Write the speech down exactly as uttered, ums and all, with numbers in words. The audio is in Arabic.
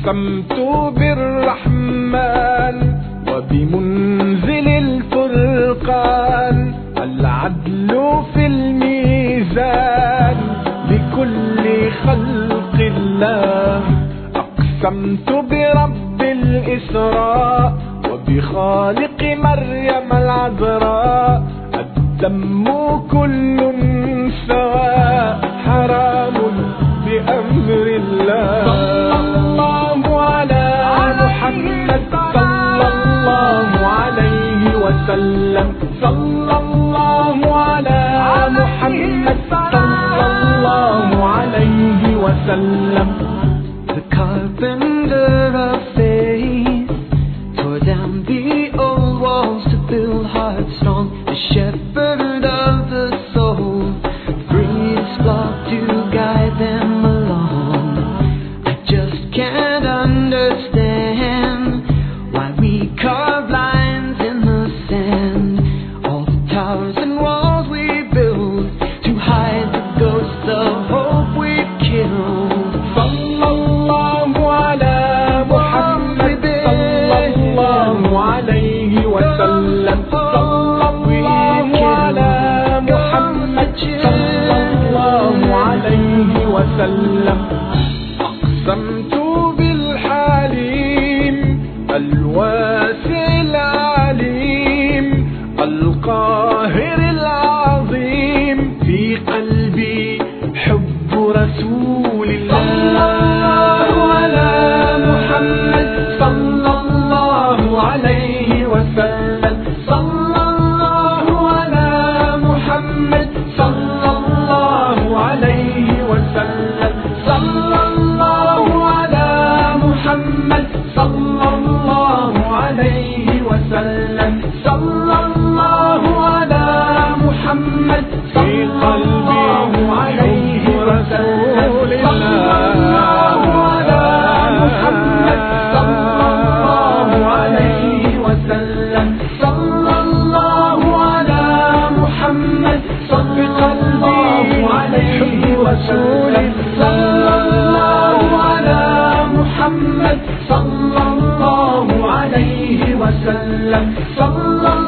أقسمت بالرحمن وبمنزل الفرقان العدل في الميزان لكل خلق الله. أقسمت برب الإسراء وبخالق مريم العذراء الدم كل سواء حرام بأمر الله. صلى الله على محمد صلى الله عليه وسلم. صلى الله على محمد صلى الله عليه وسلم. The carpenter of faith tore down the old walls to build hearts strong. The shepherd of the soul freed his flock to guide them along. I just can't understand why we carve lines in the sand. All the towers and walls we build to hide the ghosts of hope we've killed. صلى الله على محمد صلى الله عليه وسلم. صلى الله على محمد صلى الله عليه وسلم. أقسمت بالحليم الواسع العليم القاهر العظيم في قلبي حب رسول الله. صلى الله على محمد صلى الله عليه وسلم. صلى الله على محمد صلى الله عليه وسلم. صلى الله على محمد صلى الله عليه وسلم. صلى الله على محمد في قلبي عليه رسول الله. على محمد صلى الله عليه وسلم. صلى الله على محمد صلى الله عليه وسلم. صلى الله على محمد صلى الله عليه وسلم. صلى